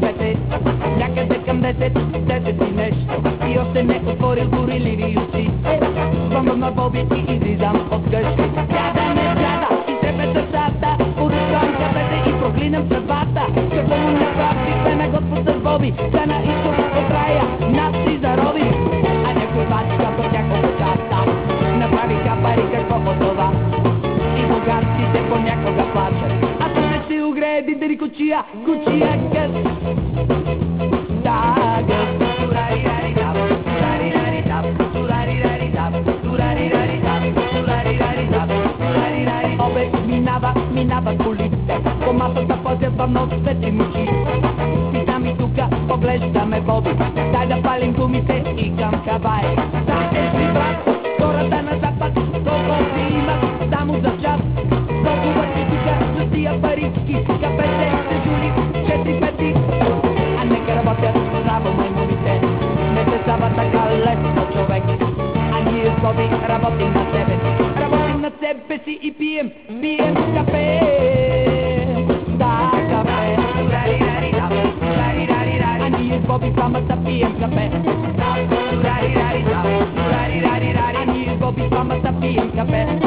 пете, някъде към 10 и нещо. И още не отворил гориливи очи. Звънвам на Боби и излизам от къщи. Сяда, не сяда, изтрепе сърцата, поръчвам кафете и проклинам съдбата. Какво му направи, пена Господ с Боби, стана изход от рая, нас си зароби. А някой бачка по няколко часа, направиха пари, какво от това? И богатите понякога плачат, а то не ще огрее дидери кучия, кучия гъс. Да, гъс. Обе минава колите, по масата пътят в нос свети мъчи. И там и тука поглеждаме Боби, дай да палим гумите и към Хавай. Знаеш ли, брат, хората на запад толкова си имат само за час. Толкова си тука за тия парички, кафете се жури 4-5. А нека работят здраво маймуните, не се става така лесно човек. А ние с Боби работим на себе си, работим на себе си и пием кафе. Да, кафе. А ние с Боби двамата пием кафе. А ние с Боби двамата пием кафе.